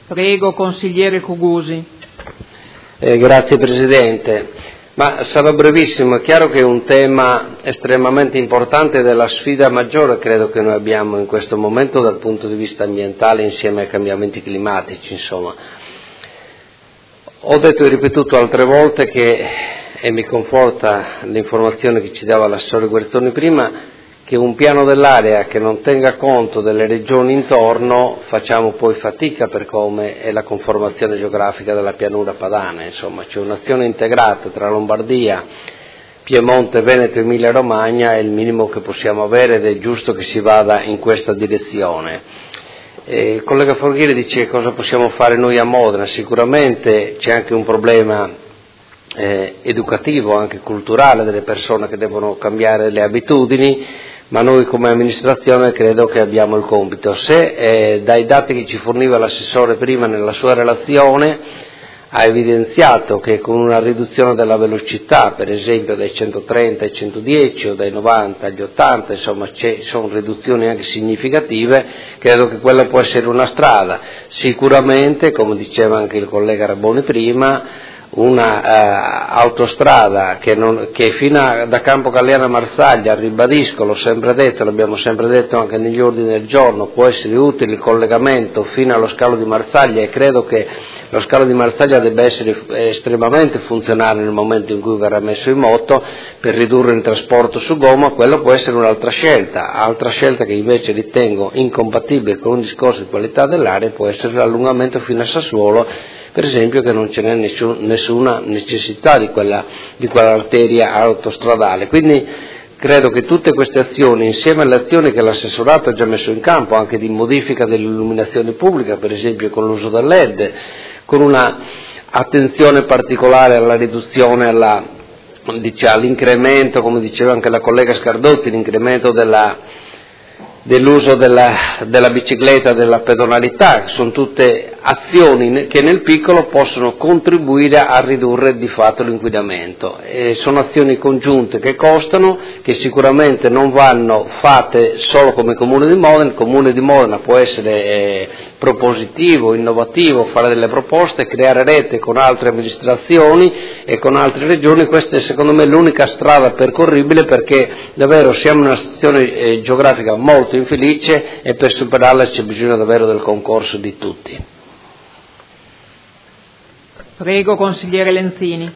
Prego, consigliere Cugusi. Grazie Presidente. Sarò brevissimo. È chiaro che è un tema estremamente importante della sfida maggiore credo che noi abbiamo in questo momento dal punto di vista ambientale insieme ai cambiamenti climatici, insomma. Ho detto e ripetuto altre volte che, e mi conforta l'informazione che ci dava l'assessore Guerzoni prima, che un piano dell'area che non tenga conto delle regioni intorno facciamo poi fatica per come è la conformazione geografica della pianura padana, insomma c'è un'azione integrata tra Lombardia, Piemonte, Veneto e Emilia Romagna è il minimo che possiamo avere ed è giusto che si vada in questa direzione. Il collega Forghieri dice cosa possiamo fare noi a Modena, sicuramente c'è anche un problema educativo, anche culturale delle persone che devono cambiare le abitudini, ma noi come amministrazione credo che abbiamo il compito. Se dai dati che ci forniva l'assessore prima nella sua relazione ha evidenziato che con una riduzione della velocità, per esempio dai 130 ai 110 o dai 90 agli 80, insomma sono riduzioni anche significative, credo che quella può essere una strada. Sicuramente, come diceva anche il collega Raboni prima, una autostrada che fino da Campo Galliano a Marsaglia, ribadisco, l'ho sempre detto, l'abbiamo sempre detto anche negli ordini del giorno, può essere utile il collegamento fino allo scalo di Marsaglia e credo che lo scalo di Marsaglia debba essere estremamente funzionale nel momento in cui verrà messo in moto per ridurre il trasporto su gomma. Quello può essere un'altra scelta. Altra scelta che invece ritengo incompatibile con un discorso di qualità dell'aria può essere l'allungamento fino a Sassuolo, per esempio, che non ce n'è nessuna necessità di quell'arteria autostradale. Quindi credo che tutte queste azioni, insieme alle azioni che l'assessorato ha già messo in campo, anche di modifica dell'illuminazione pubblica, per esempio con l'uso del LED, con una attenzione particolare alla riduzione, all'incremento, come diceva anche la collega Scardotti, l'incremento dell'uso della bicicletta, della pedonalità, sono tutte azioni che nel piccolo possono contribuire a ridurre di fatto l'inquinamento. Sono azioni congiunte che costano, che sicuramente non vanno fatte solo come Comune di Modena. Il Comune di Modena può essere propositivo, innovativo, fare delle proposte, creare rete con altre amministrazioni e con altre regioni. Questa è secondo me l'unica strada percorribile, perché davvero siamo in una situazione geografica molto infelice e per superarla c'è bisogno davvero del concorso di tutti. Prego, consigliere Lenzini.